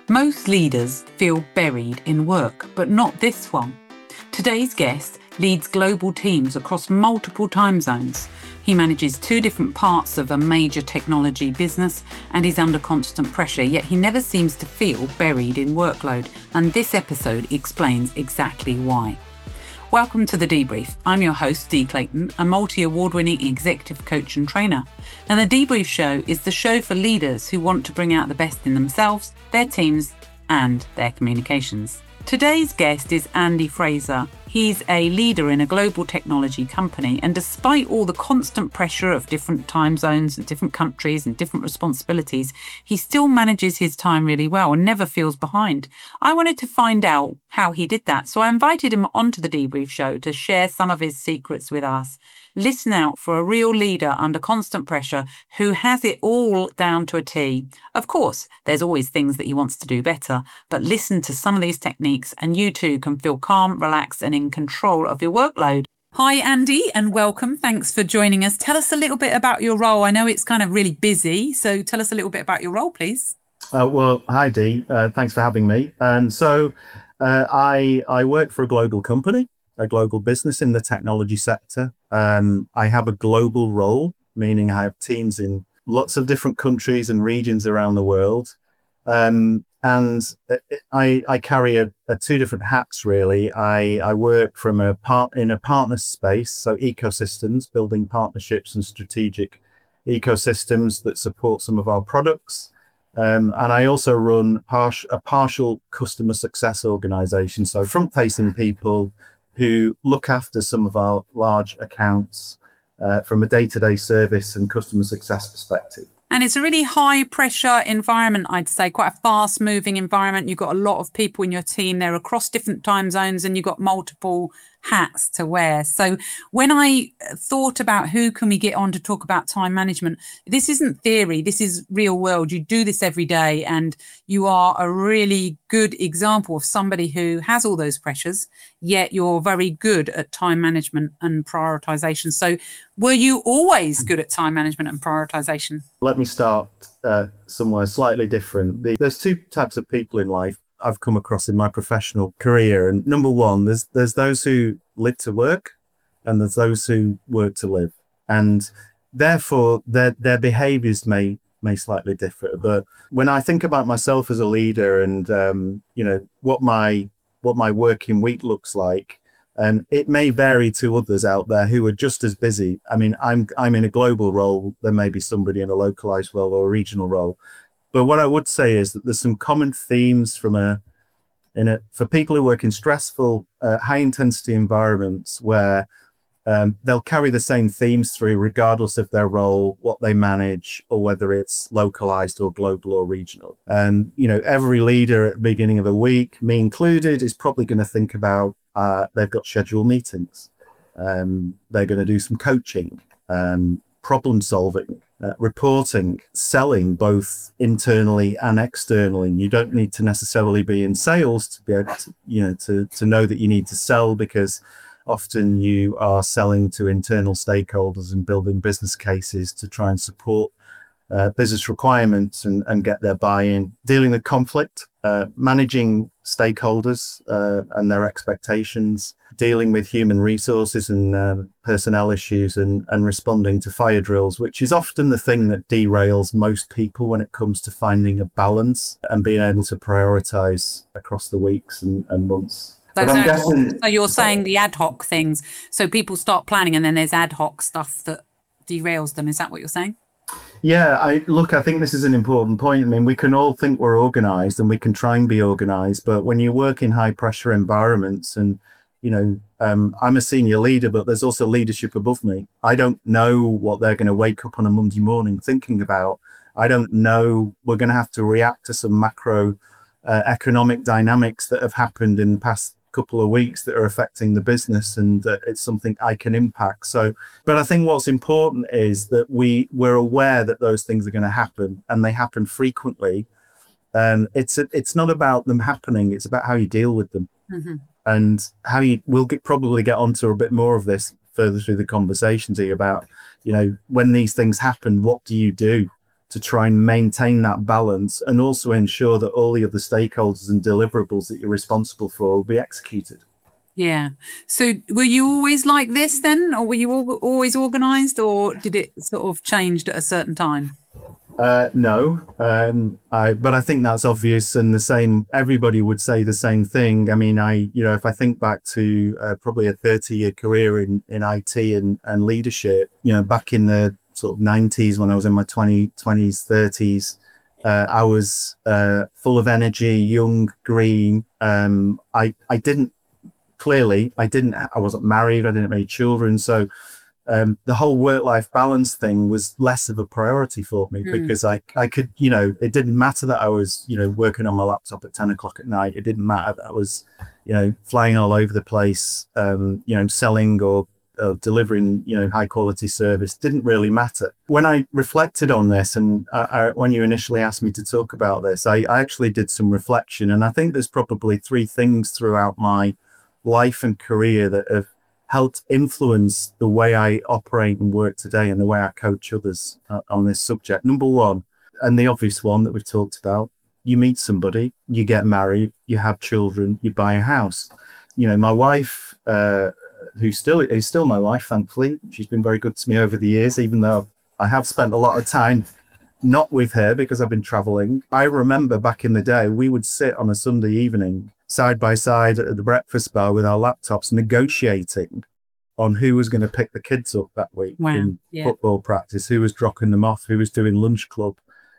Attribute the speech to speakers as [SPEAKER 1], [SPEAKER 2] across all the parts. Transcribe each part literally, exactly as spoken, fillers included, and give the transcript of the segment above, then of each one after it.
[SPEAKER 1] Most leaders feel buried in work, but not this one. Today's guest leads global teams across multiple time zones. He manages two different parts of a major technology business and is under constant pressure, yet he never seems to feel buried in workload. And this episode explains exactly why. Welcome to The Debrief. I'm your host, Dee Clayton, a multi-award-winning executive coach and trainer. And The Debrief Show is the show for leaders who want to bring out the best in themselves, their teams, and their communications. Today's guest is Andy Fraser. He's a leader in a global technology company, and despite all the constant pressure of different time zones and different countries and different responsibilities, he still manages his time really well and never feels behind. I wanted to find out how he did that, so I invited him onto the Debrief Show to share some of his secrets with us. Listen out for a real leader under constant pressure who has it all down to a T. Of course, there's always things that he wants to do better, but listen to some of these techniques and you too can feel calm, relaxed and in control of your workload. Hi, Andy, and welcome. Thanks for joining us. Tell us a little bit about your role. I know it's kind of really busy, so tell us a little bit about your role, please.
[SPEAKER 2] Uh, well, hi, Dee. Uh, thanks for having me. And so uh, I I work for a global company, a global business in the technology sector. Um, I have a global role, meaning I have teams in lots of different countries and regions around the world. Um, and I, I carry a, a two different hats, really. I, I work from a part in a partner space, so ecosystems, building partnerships and strategic ecosystems that support some of our products. Um, and I also run par- a partial customer success organization, so front-facing people who look after some of our large accounts uh, from a day-to-day service and customer success perspective.
[SPEAKER 1] And it's a really high pressure environment, I'd say, quite a fast moving environment. You've got a lot of people in your team. They're across different time zones and you've got multiple hats to wear. So when I thought about who can we get on to talk about time management, this isn't theory, this is real world. You do this every day and you are a really good example of somebody who has all those pressures, yet you're very good at time management and prioritization. So were you always good at time management and prioritization?
[SPEAKER 2] Let me start uh, somewhere slightly different. The, there's two types of people in life I've come across in my professional career. And number one, there's there's those who live to work and there's those who work to live. And therefore, their their behaviors may may slightly differ. But when I think about myself as a leader and, um, you know, what my what my working week looks like, and it may vary to others out there who are just as busy. I mean, I'm I'm in a global role. There may be somebody in a localized role or a regional role. But what I would say is that there's some common themes from a, in a for people who work in stressful, uh, high intensity environments where um, they'll carry the same themes through regardless of their role, what they manage, or whether it's localized or global or regional. And, you know, every leader at the beginning of a week, me included, is probably going to think about uh, they've got scheduled meetings. Um, they're going to do some coaching, um, problem solving, uh, reporting, selling, both internally and externally. You don't need to necessarily be in sales to be able to, you know, to, to know that you need to sell, because often you are selling to internal stakeholders and building business cases to try and support uh, business requirements and, and get their buy-in, dealing with conflict, uh, managing stakeholders uh, and their expectations, dealing with human resources and uh, personnel issues, and, and responding to fire drills, which is often the thing that derails most people when it comes to finding a balance and being able to prioritize across the weeks and, and months.
[SPEAKER 1] So, so, guessing, so you're saying the ad hoc things, so people start planning and then there's ad hoc stuff that derails them. Is that what you're saying?
[SPEAKER 2] Yeah, I look, I think this is an important point. I mean, we can all think we're organized and we can try and be organized, but when you work in high pressure environments and, you know, um, I'm a senior leader, but there's also leadership above me. I don't know what they're going to wake up on a Monday morning thinking about. I don't know. We're going to have to react to some macro uh, economic dynamics that have happened in the past couple of weeks that are affecting the business, and uh, it's something I can impact. So, but I think what's important is that we we're aware that those things are going to happen, and they happen frequently. And it's it's not about them happening; it's about how you deal with them, mm-hmm. and how you. We'll get, probably get onto a bit more of this further through the conversation, to you about, you know, when these things happen, what do you do to try and maintain that balance and also ensure that all the other stakeholders and deliverables that you're responsible for will be executed.
[SPEAKER 1] Yeah. So were you always like this then, or were you al- always organised, or did it sort of changed at a certain time?
[SPEAKER 2] Uh, no, um, I, but I think that's obvious, and the same, everybody would say the same thing. I mean, I, you know, if I think back to uh, probably a thirty year career in, in I T and, and leadership, you know, back in the sort of nineties when I was in my twenties, thirties, uh, I was uh, full of energy, young, green. Um, I, I didn't, clearly, I didn't, I wasn't married, I didn't have any children. So um, the whole work-life balance thing was less of a priority for me mm. because I, I could, you know, it didn't matter that I was, you know, working on my laptop at ten o'clock at night. It didn't matter that I was, you know, flying all over the place, um, you know, selling or uh, delivering, you know, high quality service. Didn't really matter. When I reflected on this, and I, I, when you initially asked me to talk about this, I, I actually did some reflection. And I think there's probably three things throughout my life and career that have helped influence the way I operate and work today and the way I coach others uh, on this subject. Number one, and the obvious one that we've talked about, you meet somebody, you get married, you have children, you buy a house. You know, my wife, uh, who still is still my wife, thankfully, she's been very good to me over the years, even though I have spent a lot of time not with her because I've been traveling. I remember back in the day, we would sit on a Sunday evening side by side at the breakfast bar with our laptops, negotiating on who was going to pick the kids up that week wow. in yeah. football practice, who was dropping them off, who was doing lunch club,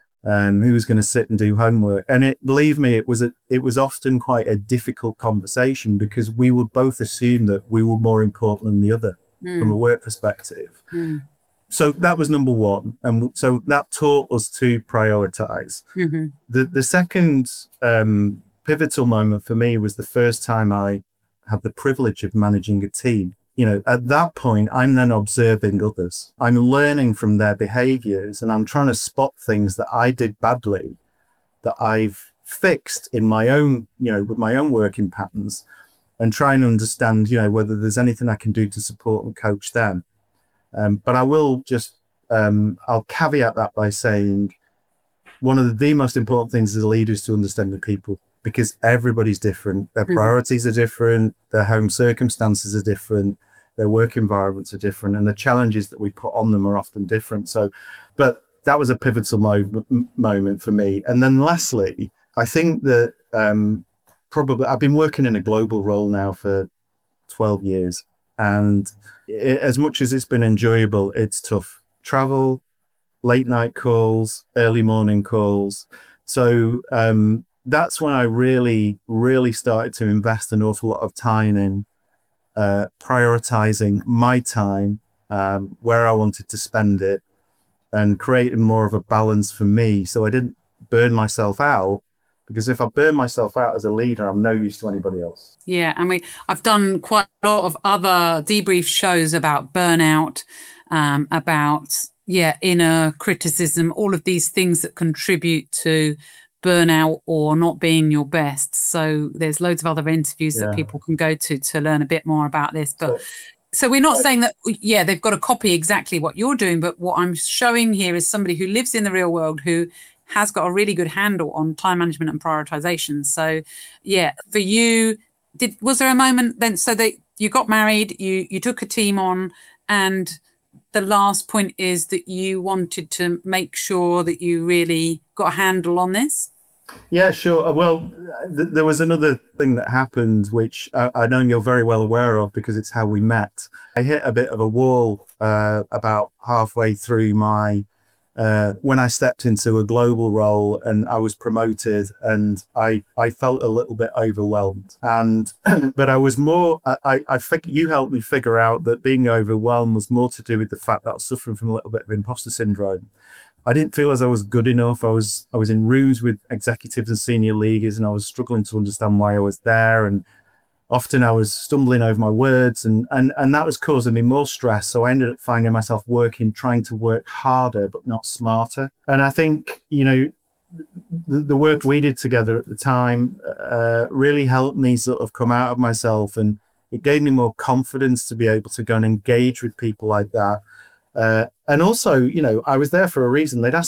[SPEAKER 2] and who was going to sit and do homework. And it, believe me, it was a, it was often quite a difficult conversation because we would both assume that we were more important than the other mm. from a work perspective. Mm. So that was number one. And so that taught us to prioritize. Mm-hmm. The, the second um, pivotal moment for me was the first time I had the privilege of managing a team. You know, at that point, I'm then observing others. I'm learning from their behaviors and I'm trying to spot things that I did badly that I've fixed in my own, you know, with my own working patterns and trying to understand, you know, whether there's anything I can do to support and coach them. Um, but I will just, um, I'll caveat that by saying one of the, the most important things as a leader is to understand the people, because everybody's different. Their priorities are different. Their home circumstances are different. Their work environments are different. And the challenges that we put on them are often different. So, but that was a pivotal mo- moment for me. And then lastly, I think that um, probably I've been working in a global role now for twelve years. And it, as much as it's been enjoyable, it's tough. Travel, late night calls, early morning calls. So um, that's when I really, really started to invest an awful lot of time in uh, prioritizing my time, um, where I wanted to spend it, and creating more of a balance for me. So I didn't burn myself out. Because if I burn myself out as a leader, I'm no use to anybody else.
[SPEAKER 1] Yeah, I mean, I've done quite a lot of other debrief shows about burnout, um, about, yeah, inner criticism, all of these things that contribute to burnout or not being your best. So there's loads of other interviews yeah. that people can go to to learn a bit more about this. But so, so we're not saying that, yeah, they've got to copy exactly what you're doing. But what I'm showing here is somebody who lives in the real world, who has got a really good handle on time management and prioritization. So, yeah, for you, did was there a moment then? So that you got married, you you took a team on, and the last point is that you wanted to make sure that you really got a handle on this.
[SPEAKER 2] Yeah, sure. Well, th- there was another thing that happened, which I, I know you're very well aware of because it's how we met. I hit a bit of a wall uh, about halfway through my. Uh, when I stepped into a global role and I was promoted, and I, I felt a little bit overwhelmed. And but I was more, I, I fig- you helped me figure out that being overwhelmed was more to do with the fact that I was suffering from a little bit of imposter syndrome. I didn't feel as I was good enough. I was I was in rooms with executives and senior leaguers, and I was struggling to understand why I was there. And often I was stumbling over my words, and, and, and that was causing me more stress. So I ended up finding myself working, trying to work harder, but not smarter. And I think, you know, the, the work we did together at the time uh, really helped me sort of come out of myself. And it gave me more confidence to be able to go and engage with people like that. Uh, and also, you know, I was there for a reason. They'd asked me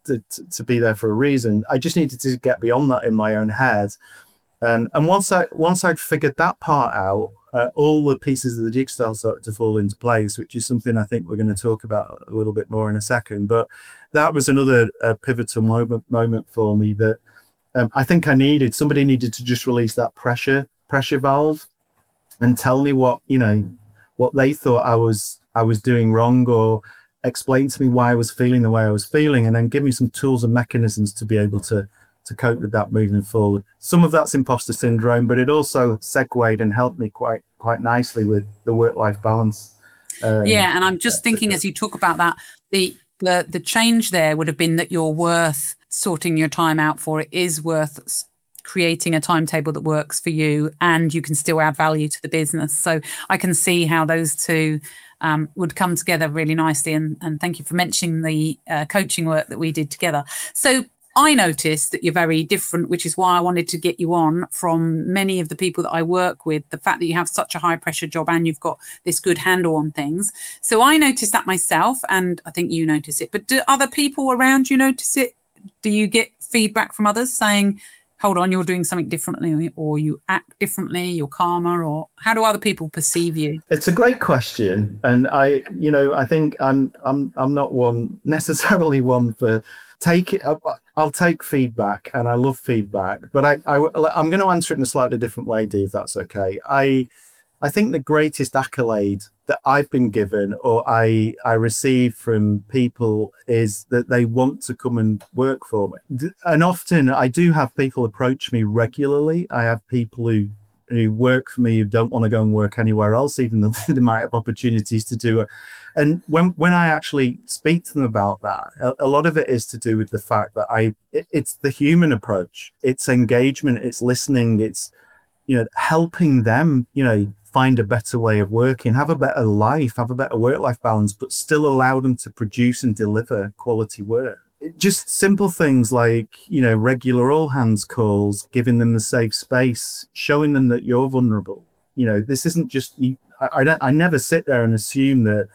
[SPEAKER 2] to, to be there for a reason. I just needed to get beyond that in my own head. And and once I once I'd figured that part out, uh, all the pieces of the jigsaw started to fall into place, which is something I think we're going to talk about a little bit more in a second. But that was another uh, pivotal moment moment for me that um, I think I needed. Somebody needed to just release that pressure pressure valve and tell me what you know what they thought I was I was doing wrong, or explain to me why I was feeling the way I was feeling, and then give me some tools and mechanisms to be able to to cope with that moving forward. Some of that's imposter syndrome, but it also segued and helped me quite quite nicely with the work-life balance. Um,
[SPEAKER 1] yeah, and I'm just thinking as you talk about that, the, the the change there would have been that you're worth sorting your time out for. It is worth creating a timetable that works for you, and you can still add value to the business. So I can see how those two um, would come together really nicely. And, and thank you for mentioning the uh, coaching work that we did together. So I noticed that you're very different, which is why I wanted to get you on from many of the people that I work with, the fact that you have such a high pressure job and you've got this good handle on things. So I noticed that myself, and I think you notice it. But do other people around you notice it? Do you get feedback from others saying, hold on, you're doing something differently, or you act differently, you're calmer, or how do other people perceive you?
[SPEAKER 2] It's a great question. And I, you know, I think I'm, I'm, I'm not one necessarily one for take it. I'll take feedback, and I love feedback, but I, I, I'm going to answer it in a slightly different way, Dee, if that's okay. I, I think the greatest accolade that I've been given, or I, I receive from people, is that they want to come and work for me. And often I do have people approach me regularly. I have people who, who work for me who don't want to go and work anywhere else, even though they might have opportunities to do it. And when, when I actually speak to them about that, a, a lot of it is to do with the fact that I, it, it's the human approach, it's engagement, it's listening, it's, you know, helping them, you know, find a better way of working, have a better life, have a better work-life balance, but still allow them to produce and deliver quality work. It, just simple things like, you know, regular all hands calls, giving them the safe space, showing them that you're vulnerable. You know, this isn't just, you, I, I don't, I never sit there and assume that,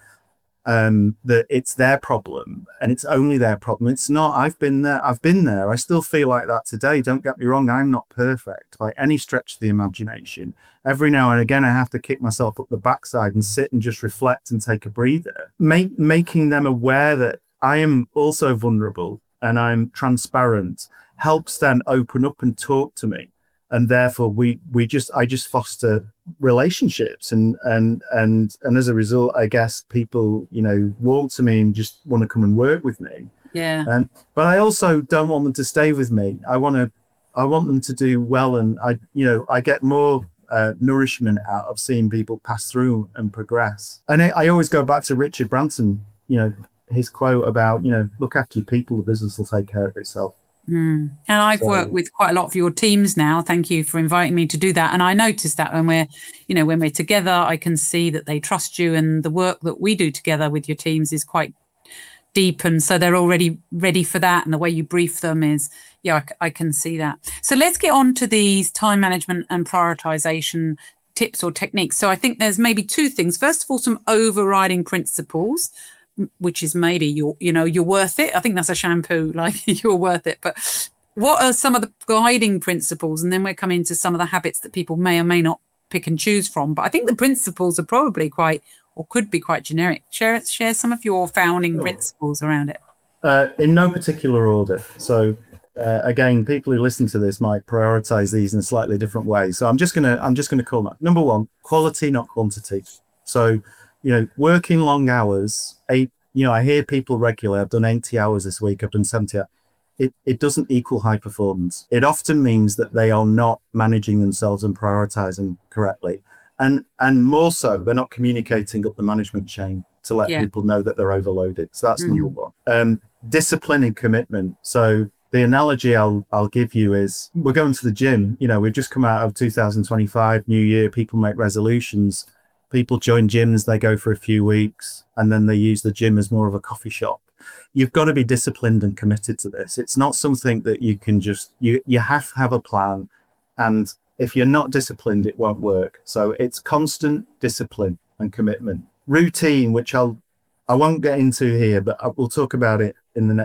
[SPEAKER 2] um that it's their problem and it's only their problem. It's not. I've been there. I've been there. I still feel like that today. Don't get me wrong. I'm not perfect by any stretch of the imagination. Every now and again, I have to kick myself up the backside and sit and just reflect and take a breather. Make, making them aware that I am also vulnerable and I'm transparent helps them open up and talk to me. And therefore we, we just, I just foster relationships, and, and, and, and as a result, I guess people, you know, walk to me and just want to come and work with me.
[SPEAKER 1] Yeah.
[SPEAKER 2] And, but I also don't want them to stay with me. I want to, I want them to do well. And I, you know, I get more uh, nourishment out of seeing people pass through and progress. And I, I always go back to Richard Branson, you know, his quote about, you know, look after your people, the business will take care of itself.
[SPEAKER 1] Mm. And I've
[SPEAKER 2] So-
[SPEAKER 1] worked with quite a lot of your teams now. Thank you for inviting me to do that. And I noticed that when we're, you know, when we're together, I can see that they trust you, and the work that we do together with your teams is quite deep. And so they're already ready for that. And the way you brief them is, yeah, I, c- I can see that. So let's get on to these time management and prioritization tips or techniques. So I think there's maybe two things. First of all, some overriding principles, which is maybe you're, you know, you're worth it. I think that's a shampoo, like you're worth it. But what are some of the guiding principles? And then we're coming to some of the habits that people may or may not pick and choose from. But I think the principles are probably quite, or could be quite generic. Share, share some of your founding
[SPEAKER 2] Sure.
[SPEAKER 1] principles around it.
[SPEAKER 2] Uh, in no particular order. So uh, again, people who listen to this might prioritize these in a slightly different way. So I'm just gonna I'm just gonna call that number one: quality, not quantity. So, you know, working long hours. Eight. You know, I hear people regularly. I've done eighty hours this week. I've done seventy. It it doesn't equal high performance. It often means that they are not managing themselves and prioritizing correctly, and and more so, they're not communicating up the management chain to let
[SPEAKER 1] Yeah.
[SPEAKER 2] people know that they're overloaded. So that's
[SPEAKER 1] Mhm.
[SPEAKER 2] number one. Um, discipline and commitment. So the analogy I'll I'll give you is we're going to the gym. You know, we've just come out of two thousand twenty-five, new year. People make resolutions. People join gyms. They go for a few weeks, and then they use the gym as more of a coffee shop. You've got to be disciplined and committed to this. It's not something that you can just you you have to have a plan, and if you're not disciplined, it won't work. So it's constant discipline and commitment. Routine, which I'll I won't get into here, but I, we'll talk about it in the next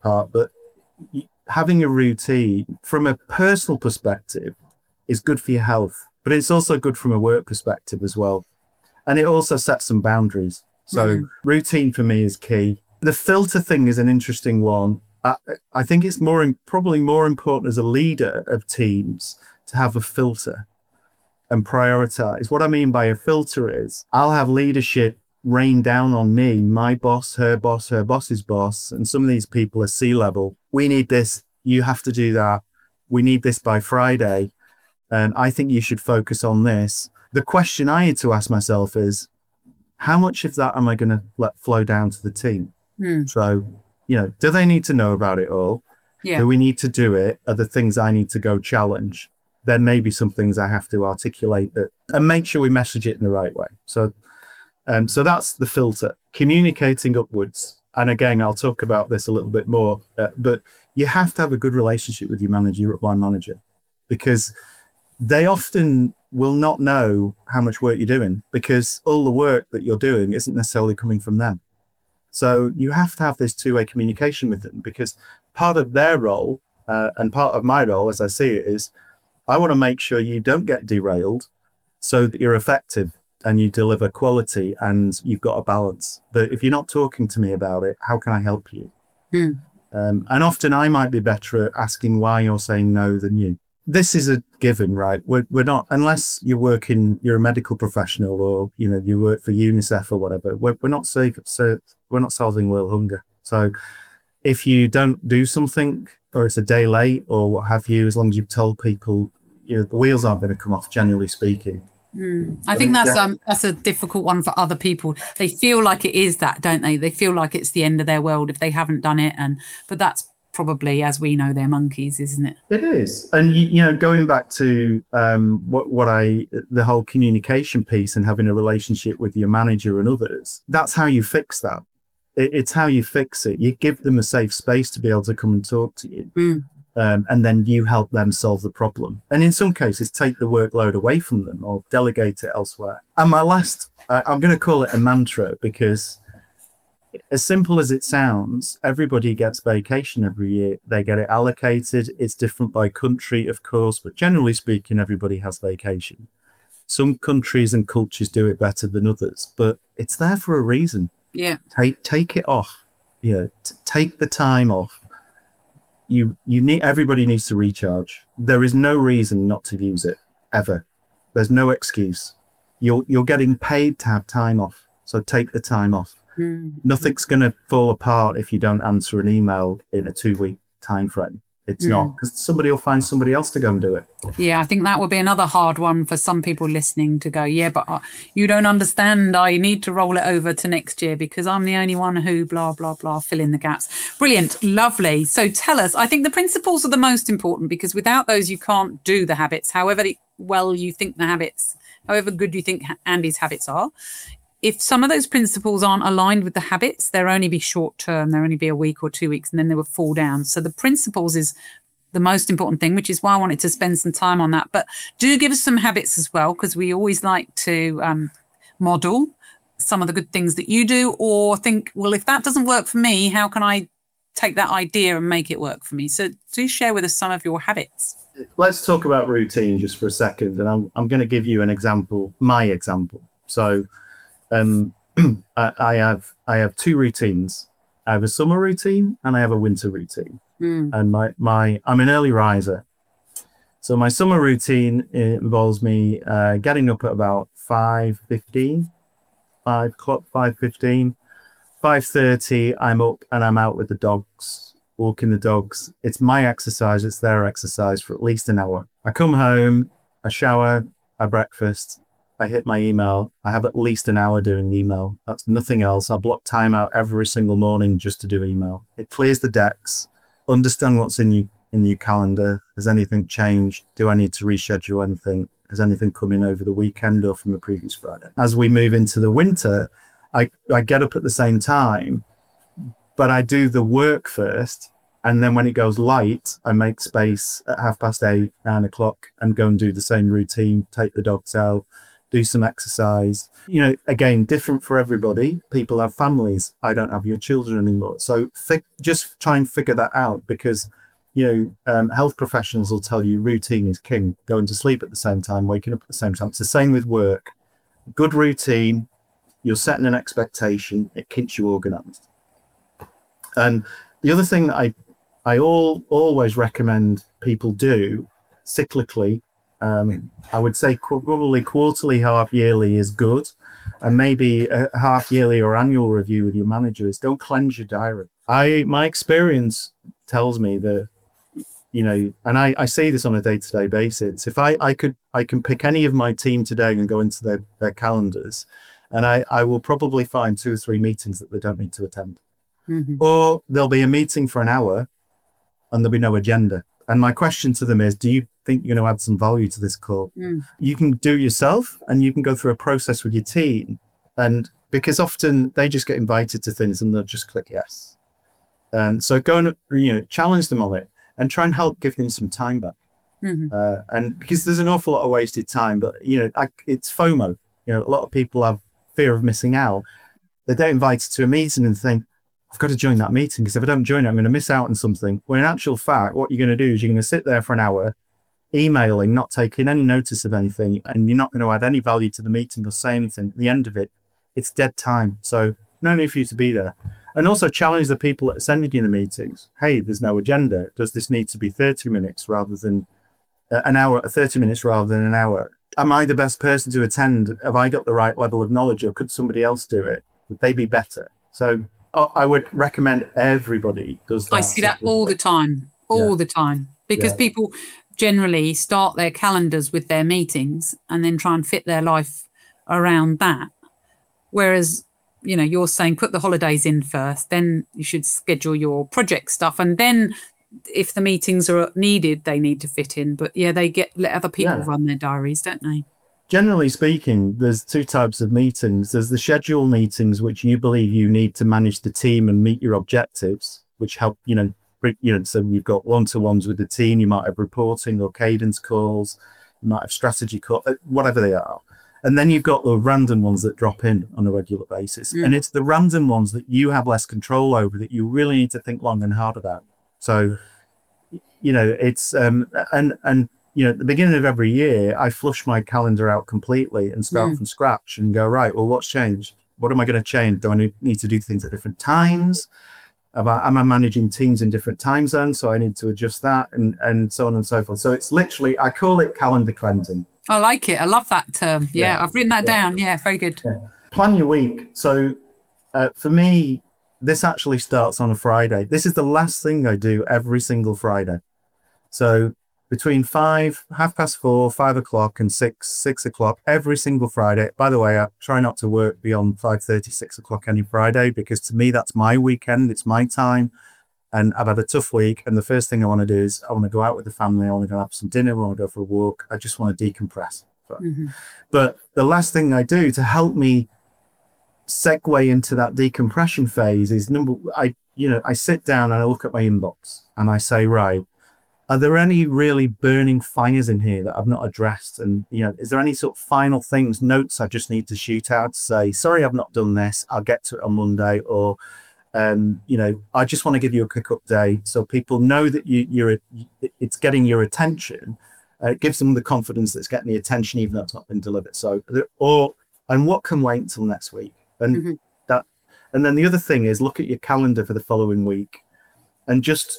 [SPEAKER 2] part, but having a routine from a personal perspective is good for your health, but it's also good from a work perspective as well. And it also sets some boundaries. So mm. routine for me is key. The filter thing is an interesting one. I, I think it's more probably more important as a leader of teams to have a filter and prioritize. What I mean by a filter is I'll have leadership rain down on me, my boss, her boss, her boss's boss, and some of these people are C-level. We need this. You have to do that. We need this by Friday. And I think you should focus on this. The question I need to ask myself is, how much of that am I going to let flow down to the team? Mm. So, you know, do they need to know about it all? Yeah. Do we need to do it? Are the things I need to go challenge? There may be some things I have to articulate that, and make sure we message it in the right way. So, um, so that's the filter, communicating upwards. And again, I'll talk about this a little bit more, uh, but you have to have a good relationship with your manager, your line manager, because they often will not know how much work you're doing because all the work that you're doing isn't necessarily coming from them. So you have to have this two-way communication with them, because part of their role uh, and part of my role, as I see it, is I want to make sure you don't get derailed so that you're effective and you deliver quality and you've got a balance. But if you're not talking to me about it, how can I help you? Hmm. Um, and often I might be better at asking why you're saying no than you. This is a given, right? We're, we're not, unless you're working, you're a medical professional, or, you know, you work for UNICEF or whatever, we're, we're not safe, so we're not solving world hunger. So if you don't do something, or it's a day late or what have you, as long as you've told people, you know, the wheels aren't going to come off, generally speaking.
[SPEAKER 1] Mm. I think that's um that's a difficult one for other people. They feel like it is that, don't they? They feel like it's the end of their world if they haven't done it. And but that's probably, as we know, they're monkeys, isn't it?
[SPEAKER 2] It is. And, you, you know, going back to um, what, what I, the whole communication piece and having a relationship with your manager and others, that's how you fix that. It, it's how you fix it. You give them a safe space to be able to come and talk to you. Mm. Um, and then you help them solve the problem. And in some cases, take the workload away from them or delegate it elsewhere. And my last, uh, I'm going to call it a mantra, because as simple as it sounds, everybody gets vacation every year. They get it allocated. It's different by country, of course, but generally speaking, everybody has vacation. Some countries and cultures do it better than others, but it's there for a reason.
[SPEAKER 1] Yeah.
[SPEAKER 2] Take take it off. Yeah, t- take the time off. You you need everybody needs to recharge. There is no reason not to use it ever. There's no excuse. You're you're getting paid to have time off, so take the time off. Mm-hmm. Nothing's going to fall apart if you don't answer an email in a two-week time frame. It's mm. not, because somebody will find somebody else to go and do it.
[SPEAKER 1] Yeah, I think that would be another hard one for some people listening to go, yeah, but uh, you don't understand. I need to roll it over to next year because I'm the only one who blah, blah, blah, fill in the gaps. Brilliant. Lovely. So tell us, I think the principles are the most important, because without those, you can't do the habits, however well you think the habits, however good you think Andy's habits are. If some of those principles aren't aligned with the habits, they'll only be short term. They'll only be a week or two weeks, and then they will fall down. So the principles is the most important thing, which is why I wanted to spend some time on that. But do give us some habits as well, because we always like to um, model some of the good things that you do, or think, well, if that doesn't work for me, how can I take that idea and make it work for me? So do share with us some of your habits.
[SPEAKER 2] Let's talk about routine just for a second. And I'm, I'm going to give you an example, my example. So Um, I, I have I have two routines. I have a summer routine and I have a winter routine. Mm. And my, my I'm an early riser. So my summer routine involves me uh, getting up at about five fifteen, five o'clock, five fifteen. five thirty, I'm up and I'm out with the dogs, walking the dogs. It's my exercise, it's their exercise for at least an hour. I come home, I shower, I breakfast, I hit my email. I have at least an hour doing email. That's nothing else. I block time out every single morning just to do email. It clears the decks. Understand what's in you in your calendar. Has anything changed? Do I need to reschedule anything? Has anything come in over the weekend or from the previous Friday? As we move into the winter, I, I get up at the same time, but I do the work first. And then when it goes light, I make space at half past eight, nine o'clock, and go and do the same routine, take the dogs out, do some exercise. You know, again, different for everybody. People have families. I don't have your children anymore. So fi- just try and figure that out, because, you know, um, health professionals will tell you routine is king. Going to sleep at the same time, waking up at the same time. It's the same with work. Good routine, you're setting an expectation, it keeps you organized. And the other thing that I, I all, always recommend people do cyclically, um, I would say probably quarterly, half yearly is good. And maybe a half yearly or annual review with your manager is don't cleanse your diary. I, my experience tells me that, you know, and I, I say this on a day-to-day basis. If I, I could, I can pick any of my team today and go into their, their calendars, and I, I will probably find two or three meetings that they don't need to attend. Mm-hmm. Or there'll be a meeting for an hour and there'll be no agenda. And my question to them is, do you think you're going to add some value to this call? Mm. You can do it yourself, and you can go through a process with your team. And because often they just get invited to things and they'll just click yes. And so go and, you know, challenge them on it and try and help give them some time back. Mm-hmm. Uh, and because there's an awful lot of wasted time, but, you know, I, it's FOMO. You know, a lot of people have fear of missing out. They get invited to a meeting and think, I've got to join that meeting, because if I don't join it, I'm going to miss out on something. Well, in actual fact, what you're going to do is you're going to sit there for an hour, emailing, not taking any notice of anything, and you're not going to add any value to the meeting or say anything. At the end of it, it's dead time. So no need for you to be there. And also challenge the people that are sending you the meetings. Hey, there's no agenda. Does this need to be thirty minutes rather than uh, an hour, thirty minutes rather than an hour? Am I the best person to attend? Have I got the right level of knowledge, or could somebody else do it? Would they be better? So oh, I would recommend everybody does that.
[SPEAKER 1] I see that all the time, all yeah. the time, because yeah. people generally start their calendars with their meetings and then try and fit their life around that. Whereas, you know, you're saying put the holidays in first, then you should schedule your project stuff. And then if the meetings are needed, they need to fit in. But yeah, they get let other people yeah. run their diaries, don't they?
[SPEAKER 2] Generally speaking, there's two types of meetings. There's the schedule meetings, which you believe you need to manage the team and meet your objectives, which help, you know, you know, so you've got one-to-ones with the team. You might have reporting or cadence calls. You might have strategy calls, whatever they are. And then you've got the random ones that drop in on a regular basis. Mm. And it's the random ones that you have less control over that you really need to think long and hard about. So, you know, it's, um, and, and, you know, at the beginning of every year, I flush my calendar out completely and start mm. from scratch and go, right, well, what's changed? What am I going to change? Do I need to do things at different times? Am I, am I managing teams in different time zones? So I need to adjust that, and, and so on and so forth. So it's literally, I call it calendar cleansing.
[SPEAKER 1] I like it. I love that term. Yeah, yeah. I've written that yeah. down. Yeah, very good. Yeah.
[SPEAKER 2] Plan your week. So uh, for me, this actually starts on a Friday. This is the last thing I do every single Friday. So between five, half past four, five o'clock and six, six o'clock every single Friday. By the way, I try not to work beyond five thirty, six o'clock any Friday, because to me, that's my weekend. It's my time. And I've had a tough week. And the first thing I want to do is I want to go out with the family. I want to go have some dinner. I want to go for a walk. I just want to decompress. But, mm-hmm. but the last thing I do to help me segue into that decompression phase is number, I, you know, I sit down and I look at my inbox and I say, right, are there any really burning fires in here that I've not addressed? And, you know, is there any sort of final things, notes I just need to shoot out to say, sorry, I've not done this. I'll get to it on Monday. Or, um, you know, I just want to give you a quick update so people know that you, you're, it's getting your attention. Uh, it gives them the confidence that it's getting the attention, even though it's not been delivered. So, or, and what can wait until next week? And mm-hmm. that, and then the other thing is look at your calendar for the following week and just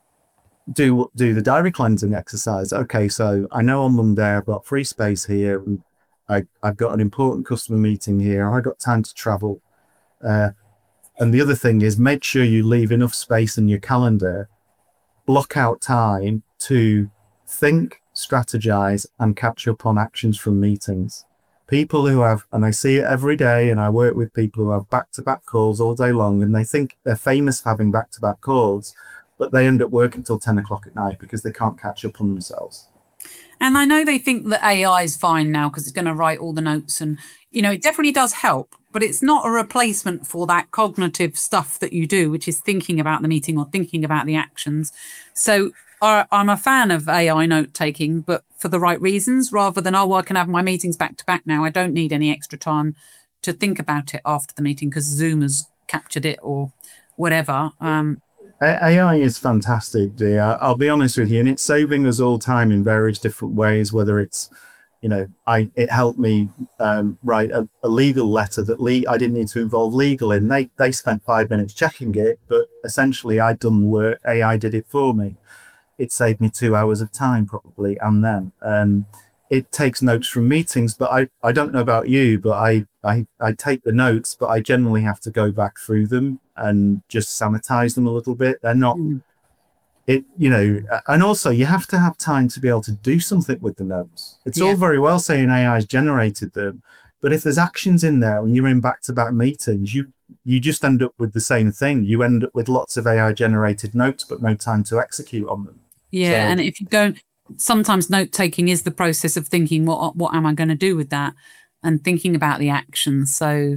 [SPEAKER 2] do do the diary cleansing exercise. Okay, so I know on Monday I've got free space here, and I, I've got an important customer meeting here. I got time to travel. Uh, and the other thing is make sure you leave enough space in your calendar, block out time to think, strategize, and catch up on actions from meetings. People who have, and I see it every day, and I work with people who have back-to-back calls all day long, and they think they're famous for having back-to-back calls, but they end up working till ten o'clock at night because they can't catch up on themselves.
[SPEAKER 1] And I know they think that A I is fine now because it's going to write all the notes, and, you know, it definitely does help, but it's not a replacement for that cognitive stuff that you do, which is thinking about the meeting or thinking about the actions. So uh, I'm a fan of A I note taking, but for the right reasons, rather than, oh, well, I can have my meetings back to back now. I don't need any extra time to think about it after the meeting because Zoom has captured it or whatever. Um,
[SPEAKER 2] A I is fantastic, dear. I'll be honest with you, and it's saving us all time in various different ways. Whether it's, you know, I it helped me um, write a, a legal letter that le- I didn't need to involve legal in. They they spent five minutes checking it, but essentially I'd done the work. A I did it for me. It saved me two hours of time probably, and then um, it takes notes from meetings. But I, I don't know about you, but I, I I take the notes, but I generally have to go back through them and just sanitize them a little bit. They're not. Mm. It, you know, and also you have to have time to be able to do something with the notes. It's yeah. all very well saying A I's generated them, but if there's actions in there when you're in back-to-back meetings, you you just end up with the same thing. You end up with lots of A I generated notes, but no time to execute on them.
[SPEAKER 1] Yeah, so, and if you don't, sometimes note taking is the process of thinking, what what am I going to do with that, and thinking about the actions. So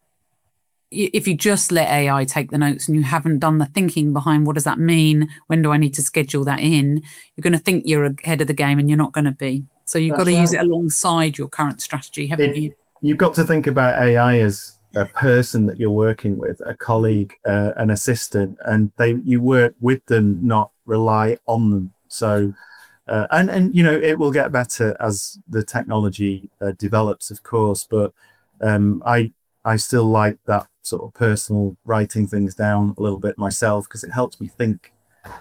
[SPEAKER 1] if you just let A I take the notes and you haven't done the thinking behind what does that mean, when do I need to schedule that in, you're going to think you're ahead of the game and you're not going to be. So you've That's got to right. use it alongside your current strategy, haven't it, you?
[SPEAKER 2] You've got to think about A I as a person that you're working with, a colleague, uh, an assistant, and they you work with them, not rely on them. So, uh, and, and, you know, it will get better as the technology uh, develops, of course, but um, I, I still like that sort of personal writing things down a little bit myself because it helps me think.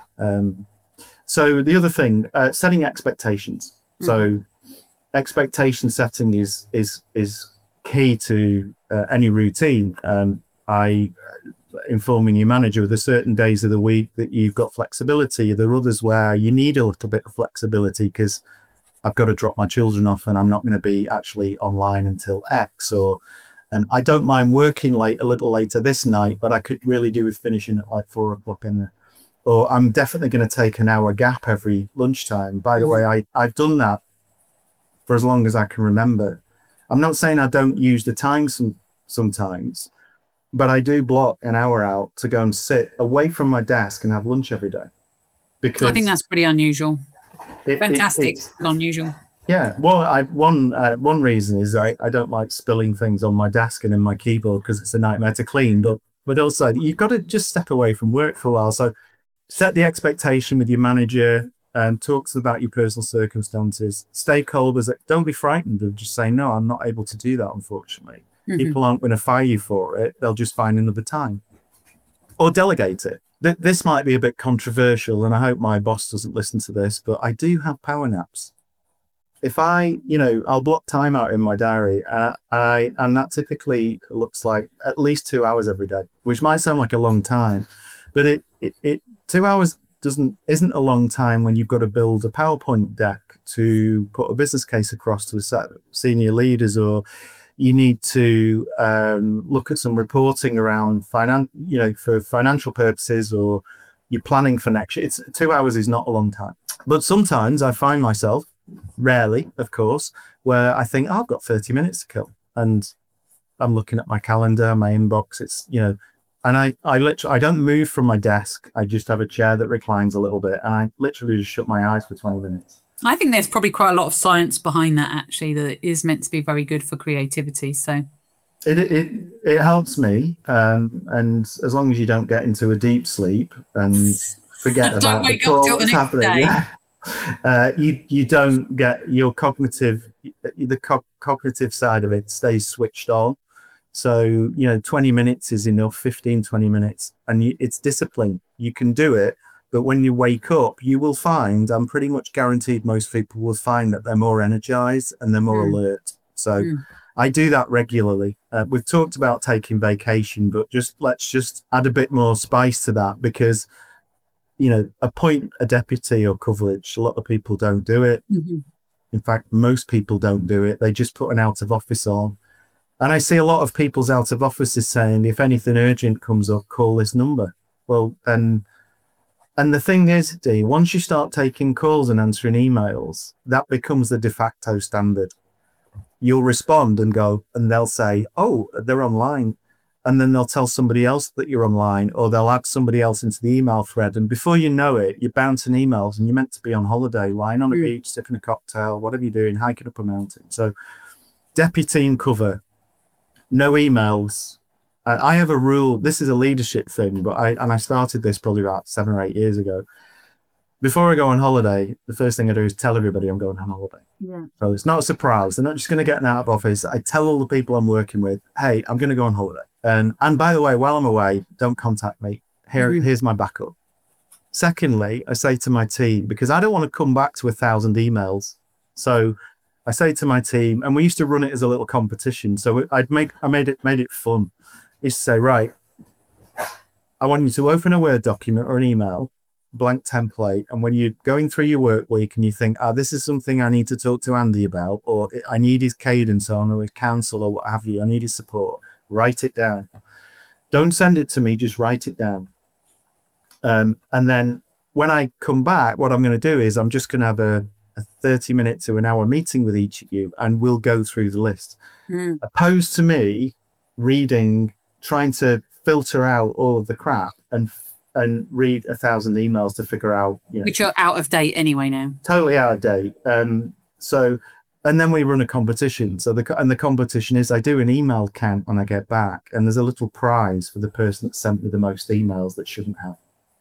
[SPEAKER 2] Um, so the other thing, uh, setting expectations. Mm-hmm. So expectation setting is is is key to uh, any routine. Um, I informing your manager with the certain days of the week that you've got flexibility. There are others where you need a little bit of flexibility because I've got to drop my children off and I'm not going to be actually online until X, or and I don't mind working late a little later this night, but I could really do with finishing at like four o'clock in the, or I'm definitely going to take an hour gap every lunchtime. By the way, I, I've done that for as long as I can remember. I'm not saying I don't use the time some, sometimes, but I do block an hour out to go and sit away from my desk and have lunch every day. Because
[SPEAKER 1] I think that's pretty unusual. It, Fantastic, it, unusual.
[SPEAKER 2] Yeah, well, I, one uh, one reason is I, I don't like spilling things on my desk and in my keyboard because it's a nightmare to clean. But but also you've got to just step away from work for a while. So set the expectation with your manager and talk to them about your personal circumstances. Stakeholders, don't be frightened of just saying, no, I'm not able to do that, unfortunately. Mm-hmm. People aren't going to fire you for it. They'll just find another time. Or delegate it. Th- this might be a bit controversial, and I hope my boss doesn't listen to this, but I do have power naps. If I, you know, I'll block time out in my diary, uh, I and that typically looks like at least two hours every day, which might sound like a long time, but it, it, it two hours doesn't isn't a long time when you've got to build a PowerPoint deck to put a business case across to a set of senior leaders, or you need to um, look at some reporting around finan- you know, for financial purposes, or you're planning for next year. It's two hours is not a long time, but sometimes I find myself. Rarely, of course, where I think, oh, I've got thirty minutes to kill, and I'm looking at my calendar, my inbox. It's, you know, and I, I literally, I don't move from my desk. I just have a chair that reclines a little bit, and I literally just shut my eyes for twenty minutes.
[SPEAKER 1] I think there's probably quite a lot of science behind that, actually, that is meant to be very good for creativity. So
[SPEAKER 2] it it it helps me, um, and as long as you don't get into a deep sleep and forget about the what's happening. Yeah. Uh, you you don't get your cognitive the co- cognitive side of it stays switched on. So, you know, twenty minutes is enough, fifteen, twenty minutes, and you, it's discipline. You can do it, but when you wake up, you will find, I'm pretty much guaranteed most people will find that they're more energized and they're more mm. alert. So mm. I do that regularly. Uh, we've talked about taking vacation, but just let's just add a bit more spice to that, because you know, appoint a deputy or coverage. A lot of people don't do it. Mm-hmm. In fact, most people don't do it. They just put an out of office on. And I see a lot of people's out of offices saying, if anything urgent comes up, call this number. Well, and, and the thing is, Dee, once you start taking calls and answering emails, that becomes the de facto standard. You'll respond and go, and they'll say, oh, they're online. and then they'll tell somebody else that you're online, or they'll add somebody else into the email thread. And before you know it, you're bouncing emails and you're meant to be on holiday, lying on a mm. beach, sipping a cocktail, whatever you're doing, hiking up a mountain. So deputy and cover, no emails. Uh, I have a rule. This is a leadership thing, but I, and I started this probably about seven or eight years ago. Before I go on holiday, the first thing I do is tell everybody I'm going on holiday. Yeah. So it's not a surprise. They're not just going to get an out of office. I tell all the people I'm working with, hey, I'm going to go on holiday. And and by the way, while I'm away, don't contact me. Here, mm-hmm. Here's my backup. Secondly, I say to my team, because I don't want to come back to a thousand emails. So I say to my team, and we used to run it as a little competition. So I'd make I made it made it fun. I used to say, right, I want you to open a Word document or an email, blank template, and when you're going through your work week and you think, ah, oh, this is something I need to talk to Andy about, or I need his cadence on, or his counsel, or what have you, I need his support, write it down. Don't send it to me, just write it down. Um, and then when I come back, what I'm going to do is I'm just going to have a, a thirty minute to an hour meeting with each of you, and we'll go through the list. Mm. Opposed to me reading, trying to filter out all of the crap and and read a thousand emails to figure out, you know,
[SPEAKER 1] which are out of date anyway now.
[SPEAKER 2] Totally out of date. Um, so, and then we run a competition. So the and the competition is I do an email count when I get back, and there's a little prize for the person that sent me the most emails that shouldn't have.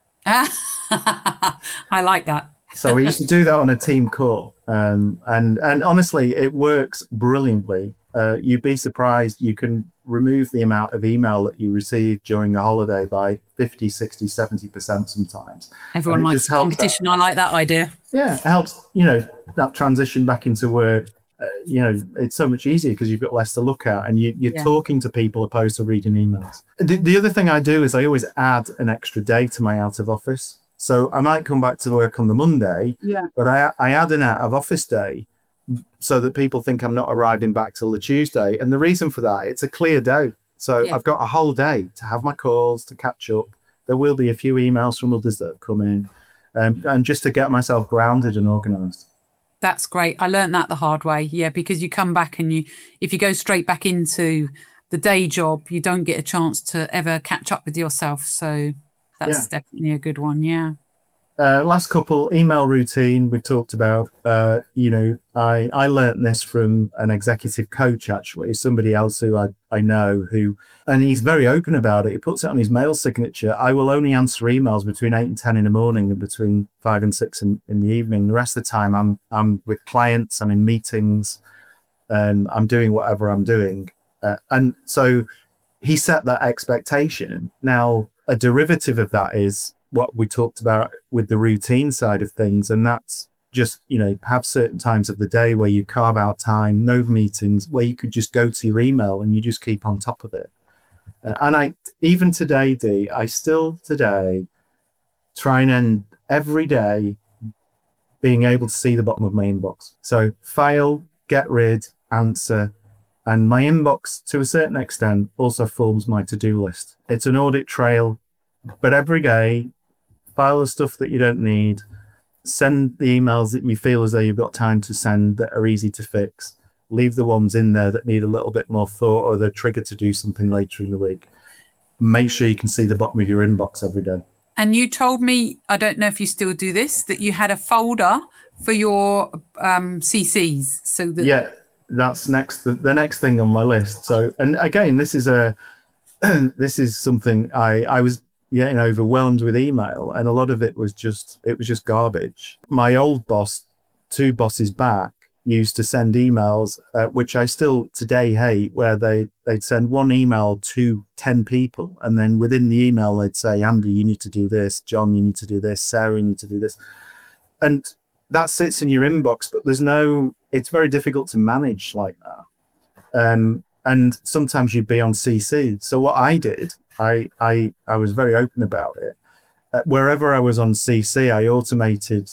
[SPEAKER 1] I like that.
[SPEAKER 2] So we used to do that on a team call, um, and and honestly, it works brilliantly. Uh, you'd be surprised. You can remove the amount of email that you receive during the holiday by fifty, sixty, seventy percent sometimes.
[SPEAKER 1] Everyone likes competition. That. I like that idea.
[SPEAKER 2] Yeah, it helps, you know, that transition back into work. Uh, you know, it's so much easier because you've got less to look at, and you, you're yeah. talking to people opposed to reading emails. The, the other thing I do is I always add an extra day to my out of office. So I might come back to work on the Monday, yeah. but I, I add an out of office day so that people think I'm not arriving back till the Tuesday. And the reason for that, it's a clear day. So yeah. I've got a whole day to have my calls, to catch up. There will be a few emails from others that have come in, um, and just to get myself grounded and organised.
[SPEAKER 1] That's great. I learned that the hard way. Yeah, because you come back and you, if you go straight back into the day job, you don't get a chance to ever catch up with yourself. So that's yeah. definitely a good one. Yeah.
[SPEAKER 2] Uh, last couple, email routine we talked about. Uh, you know, I, I learned this from an executive coach, actually, somebody else who I, I know who, and he's very open about it. He puts it on his mail signature. I will only answer emails between eight and ten in the morning and between five and six in, in the evening. The rest of the time I'm, I'm with clients, I'm in meetings, and I'm doing whatever I'm doing. Uh, and so he set that expectation. Now, a derivative of that is what we talked about with the routine side of things. And that's just, you know, have certain times of the day where you carve out time, no meetings, where you could just go to your email and you just keep on top of it. Uh, and I, even today, Dee, I still today try and end every day being able to see the bottom of my inbox. So file, get rid, answer. And my inbox, to a certain extent, also forms my to-do list. It's an audit trail, but every day, file the stuff that you don't need, send the emails that you feel as though you've got time to send that are easy to fix, leave the ones in there that need a little bit more thought or they're triggered to do something later in the week. Make sure you can see the bottom of your inbox every day.
[SPEAKER 1] And you told me, I don't know if you still do this, that you had a folder for your um, C Cs. So that
[SPEAKER 2] yeah, that's next. The, the next thing on my list. So, and again, this is a this is something I I was. Yeah, you know, overwhelmed with email, and a lot of it was just it was just garbage. My old boss, two bosses back, used to send emails, uh, which I still today hate, where they they'd send one email to ten people, and then within the email they'd say, Andy, you need to do this, John, you need to do this, Sarah, you need to do this, and that sits in your inbox, but there's no. It's very difficult to manage like that, um, and sometimes you'd be on C C. So what I did. I, I I was very open about it. Uh, wherever I was on C C, I automated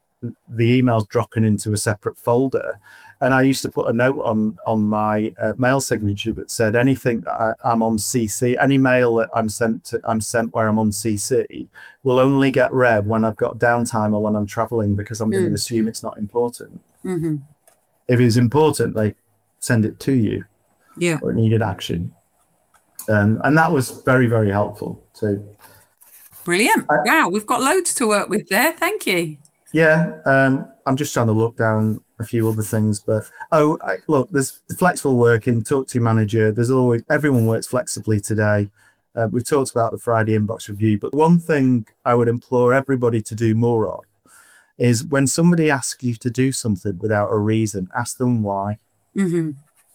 [SPEAKER 2] the emails dropping into a separate folder. And I used to put a note on, on my uh, mail signature that said anything that I, I'm on C C, any mail that I'm sent to, I'm sent where I'm on C C will only get read when I've got downtime or when I'm traveling, because I'm mm. going to assume it's not important. Mm-hmm. If it's important, they send it to you.
[SPEAKER 1] Yeah.
[SPEAKER 2] Or it needed action. Um, and that was very, very helpful too.
[SPEAKER 1] Brilliant. I, wow, we've got loads to work with there. Thank you.
[SPEAKER 2] Yeah, um, I'm just trying to look down a few other things, but oh, I, look, there's flexible working, talk to your manager. There's always, everyone works flexibly today. Uh, we've talked about the Friday inbox review, but one thing I would implore everybody to do more of is when somebody asks you to do something without a reason, ask them why.
[SPEAKER 1] Mm-hmm.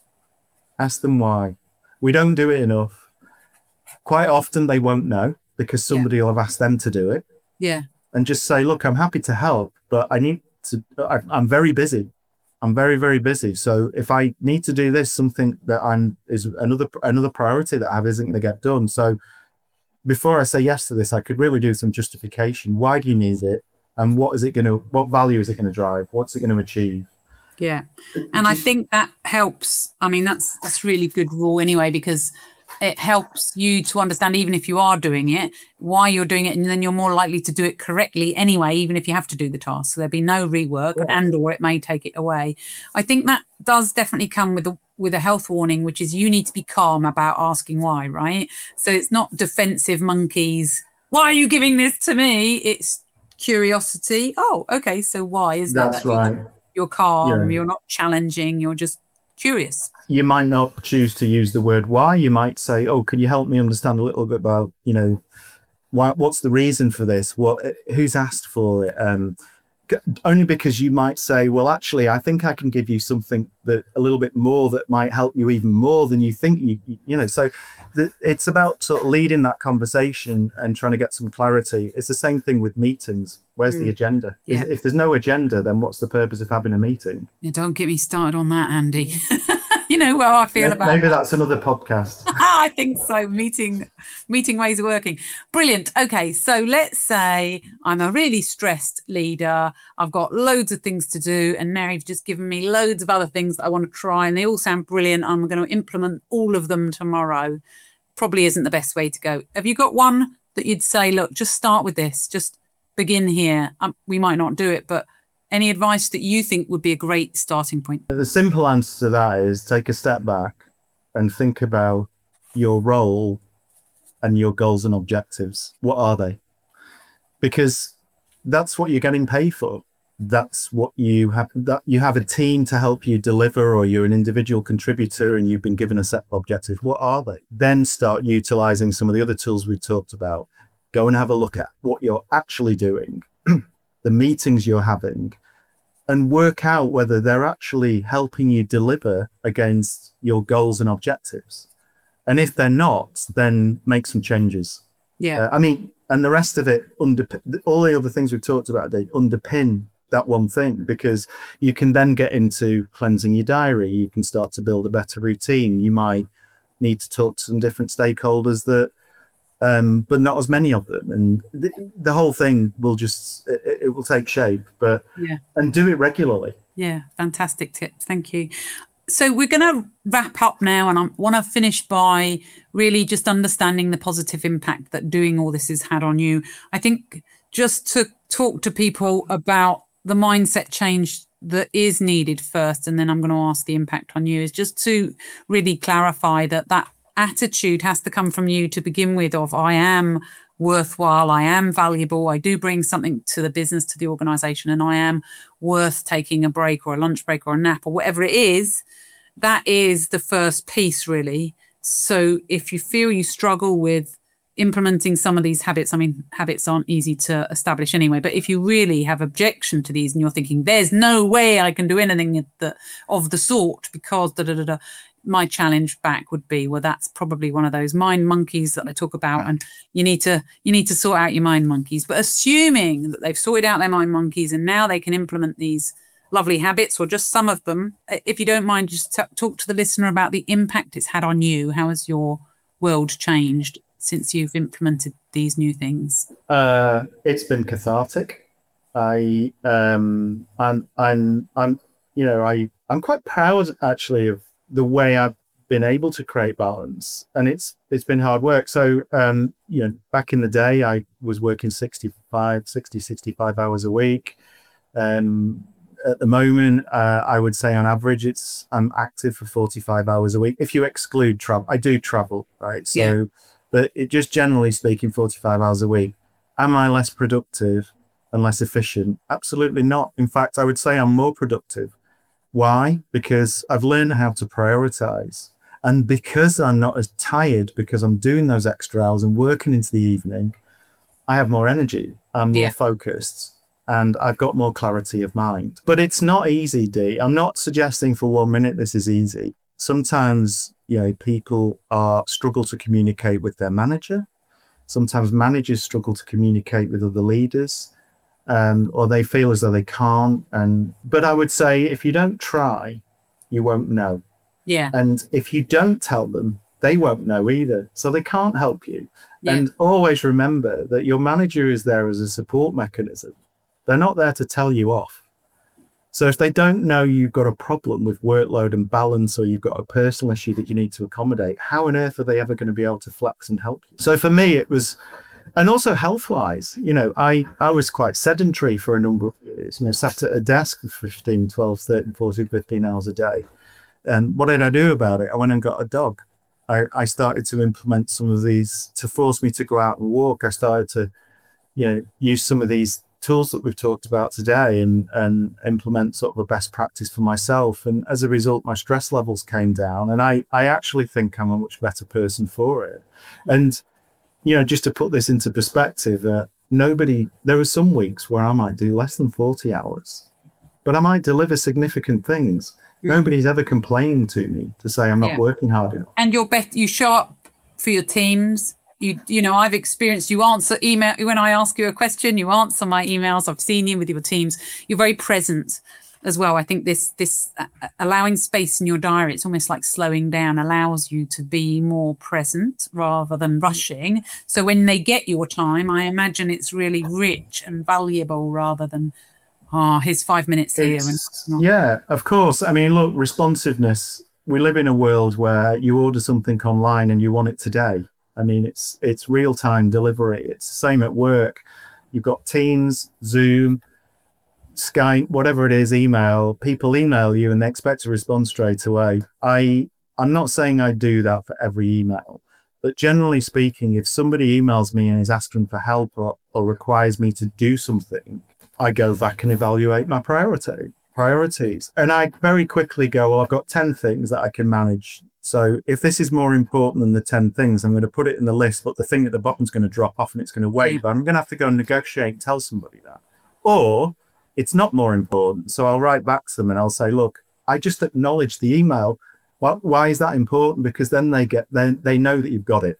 [SPEAKER 2] Ask them why. We don't do it enough. Quite often they won't know because somebody yeah. will have asked them to do it.
[SPEAKER 1] Yeah.
[SPEAKER 2] And just say, look, I'm happy to help, but I need to, I, I'm very busy. I'm very, very busy. So if I need to do this, something that I'm is another another priority that I have isn't going to get done. So before I say yes to this, I could really do some justification. Why do you need it? And what is it going to, what value is it going to drive? What's it going to achieve?
[SPEAKER 1] Yeah. And I think that helps. I mean, that's, that's really good rule anyway, because it helps you to understand, even if you are doing it, why you're doing it, and then you're more likely to do it correctly anyway, even if you have to do the task. So there'll be no rework, yeah. and or it may take it away. I think that does definitely come with a with a health warning, which is you need to be calm about asking why, right? So it's not defensive monkeys. Why are you giving this to me? It's curiosity. Oh, okay. So why is that?
[SPEAKER 2] That's right.
[SPEAKER 1] You're, you're calm.
[SPEAKER 2] Yeah.
[SPEAKER 1] You're not challenging. You're just curious.
[SPEAKER 2] You might not choose to use the word why. You might say, oh, can you help me understand a little bit about, you know, why, what's the reason for this? What, who's asked for it? Um, only because you might say, well, actually, I think I can give you something that a little bit more that might help you even more than you think, you, you know, so the, it's about sort of leading that conversation and trying to get some clarity. It's the same thing with meetings. Where's mm. the agenda? Yeah. If, if there's no agenda, then what's the purpose of having a meeting?
[SPEAKER 1] Yeah, don't get me started on that, Andy. You know how I feel
[SPEAKER 2] maybe,
[SPEAKER 1] about
[SPEAKER 2] maybe
[SPEAKER 1] that.
[SPEAKER 2] That's another podcast.
[SPEAKER 1] I think so. Meeting, meeting ways of working. Brilliant. Okay, so let's say I'm a really stressed leader. I've got loads of things to do, and now you've just given me loads of other things that I want to try, and they all sound brilliant. I'm going to implement all of them tomorrow. Probably isn't the best way to go. Have you got one that you'd say, look, just start with this, just begin here? Um, we might not do it, but any advice that you think would be a great starting point?
[SPEAKER 2] The simple answer to that is take a step back and think about your role and your goals and objectives. What are they? Because that's what you're getting paid for. That's what you have, that you have a team to help you deliver, or you're an individual contributor and you've been given a set of objectives. What are they? Then start utilizing some of the other tools we've talked about. Go and have a look at what you're actually doing, the meetings you're having, and work out whether they're actually helping you deliver against your goals and objectives. And if they're not, then make some changes.
[SPEAKER 1] Yeah.
[SPEAKER 2] Uh, I mean, and the rest of it, under all the other things we've talked about, they underpin that one thing, because you can then get into cleansing your diary. You can start to build a better routine. You might need to talk to some different stakeholders that, um, but not as many of them. And the, the whole thing will just, it, it will take shape, but,
[SPEAKER 1] yeah.
[SPEAKER 2] and do it regularly.
[SPEAKER 1] Yeah. Fantastic tips. Thank you. So we're going to wrap up now, and I want to finish by really just understanding the positive impact that doing all this has had on you. I think just to talk to people about the mindset change that is needed first, and then I'm going to ask the impact on you, is just to really clarify that that attitude has to come from you to begin with, of I am worthwhile, I am valuable, I do bring something to the business, to the organization, and I am worth taking a break or a lunch break or a nap or whatever it is. That is the first piece, really. So if you feel you struggle with implementing some of these habits, I mean, habits aren't easy to establish anyway, but if you really have objection to these and you're thinking, there's no way I can do anything that, of the sort, because da da da da, my challenge back would be, well, that's probably one of those mind monkeys that I talk about, and you need to you need to sort out your mind monkeys. But assuming that they've sorted out their mind monkeys and now they can implement these lovely habits, or just some of them, if you don't mind, just t- talk to the listener about the impact it's had on you. How has your world changed since you've implemented these new things?
[SPEAKER 2] Uh, it's been cathartic. I um, I'm I'm I'm you know I I'm quite proud actually of the way I've been able to create balance, and it's it's been hard work. So um, you know, back in the day, I was working sixty-five, sixty, sixty-five hours a week, um, at the moment, uh, I would say on average, it's I'm active for forty-five hours a week. If you exclude travel, I do travel, right? So, yeah. But it just generally speaking, forty-five hours a week. Am I less productive and less efficient? Absolutely not. In fact, I would say I'm more productive. Why? Because I've learned how to prioritize. And because I'm not as tired, because I'm doing those extra hours and working into the evening, I have more energy. I'm more yeah. focused. And I've got more clarity of mind. But it's not easy, Dee. I'm not suggesting for one minute this is easy. Sometimes, you know, people are struggle to communicate with their manager. Sometimes managers struggle to communicate with other leaders, um, or they feel as though they can't. And but I would say if you don't try, you won't know.
[SPEAKER 1] Yeah.
[SPEAKER 2] And if you don't tell them, they won't know either. So they can't help you. Yeah. And always remember that your manager is there as a support mechanism. They're not there to tell you off. So if they don't know you've got a problem with workload and balance, or you've got a personal issue that you need to accommodate, how on earth are they ever going to be able to flex and help you? So for me, it was, and also health-wise, you know, I, I was quite sedentary for a number of years, you know, sat at a desk for fifteen, twelve, thirteen, fourteen, fifteen hours a day. And what did I do about it? I went and got a dog. I, I started to implement some of these to force me to go out and walk. I started to, you know, use some of these tools that we've talked about today and and implement sort of a best practice for myself. And as a result, my stress levels came down, and I I actually think I'm a much better person for it. And, you know, just to put this into perspective, uh, nobody, there are some weeks where I might do less than forty hours, but I might deliver significant things. Nobody's ever complained to me to say I'm not yeah. working hard enough.
[SPEAKER 1] And you're bet you show up for your teams. You, you know, I've experienced you answer email when I ask you a question, you answer my emails. I've seen you with your teams. You're very present as well. I think this this uh, allowing space in your diary, it's almost like slowing down, allows you to be more present rather than rushing. So when they get your time, I imagine it's really rich and valuable rather than, oh, here's five minutes here. And
[SPEAKER 2] yeah, of course. I mean, look, responsiveness. We live in a world where you order something online and you want it today. I mean, it's it's real-time delivery. It's the same at work. You've got Teams, Zoom, Skype, whatever it is, email. People email you and they expect a response straight away. I, I'm not saying I do that for every email, but generally speaking, if somebody emails me and is asking for help or, or requires me to do something, I go back and evaluate my priority, priorities. And I very quickly go, well, I've got ten things that I can manage. So if this is more important than the ten things, I'm going to put it in the list, but the thing at the bottom is going to drop off and it's going to wait. But I'm going to have to go and negotiate and tell somebody that. Or it's not more important. So I'll write back to them and I'll say, look, I just acknowledge the email. Well, why is that important? Because then they get, then they know that you've got it.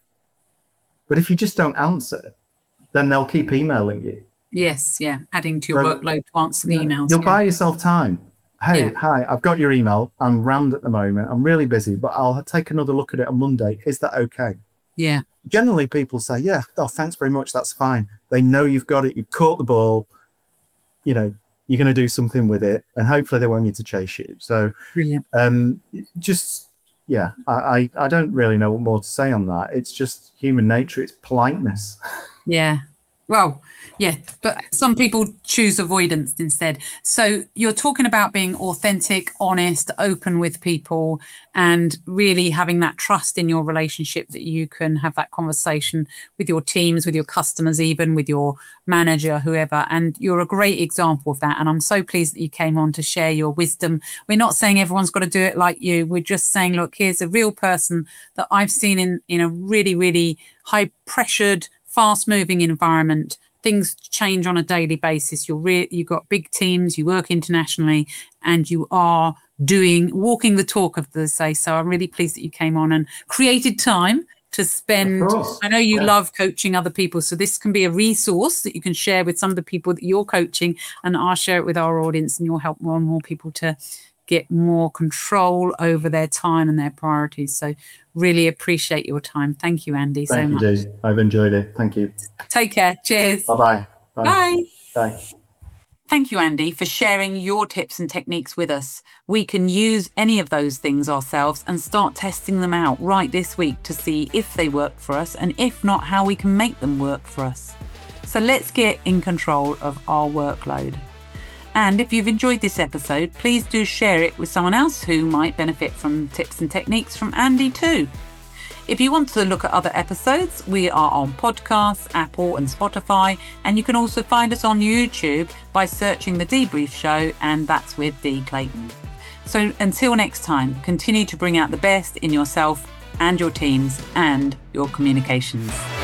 [SPEAKER 2] But if you just don't answer, then they'll keep emailing you.
[SPEAKER 1] Yes, yeah. Adding to your so, workload to answer the emails.
[SPEAKER 2] You'll
[SPEAKER 1] yeah.
[SPEAKER 2] buy yourself time. Hey,
[SPEAKER 1] yeah.
[SPEAKER 2] hi, I've got your email. I'm rammed at the moment. I'm really busy, but I'll take another look at it on Monday. Is that okay?
[SPEAKER 1] Yeah.
[SPEAKER 2] Generally, people say, yeah, oh, thanks very much. That's fine. They know you've got it. You've caught the ball. You know, you're going to do something with it, and hopefully they won't need to chase you. So,
[SPEAKER 1] brilliant.
[SPEAKER 2] Um, just, yeah, I, I, I don't really know what more to say on that. It's just human nature. It's politeness.
[SPEAKER 1] Yeah. Well, yeah, but some people choose avoidance instead. So you're talking about being authentic, honest, open with people, and really having that trust in your relationship that you can have that conversation with your teams, with your customers, even with your manager, whoever. And you're a great example of that. And I'm so pleased that you came on to share your wisdom. We're not saying everyone's got to do it like you. We're just saying, look, here's a real person that I've seen in, in a really, really high pressured, fast moving environment. Things change on a daily basis. You're re- you've got big teams, you work internationally, and you are doing, walking the talk, of the say. So I'm really pleased that you came on and created time to spend. I know you yeah. love coaching other people, so this can be a resource that you can share with some of the people that you're coaching, and I'll share it with our audience, and you'll help more and more people to get more control over their time and their priorities. So really appreciate your time. Thank you, Andy, so
[SPEAKER 2] Thank you,
[SPEAKER 1] much.
[SPEAKER 2] Dee. I've enjoyed it. Thank you.
[SPEAKER 1] Take care. Cheers.
[SPEAKER 2] Bye-bye. Bye.
[SPEAKER 1] Bye.
[SPEAKER 2] Bye.
[SPEAKER 1] Thank you, Andy, for sharing your tips and techniques with us. We can use any of those things ourselves and start testing them out right this week to see if they work for us, and if not, how we can make them work for us. So let's get in control of our workload. And if you've enjoyed this episode, please do share it with someone else who might benefit from tips and techniques from Andy too. If you want to look at other episodes, we are on podcasts, Apple and Spotify, and you can also find us on YouTube by searching The Debrief Show, and that's with Dee Clayton. So until next time, continue to bring out the best in yourself and your teams and your communications.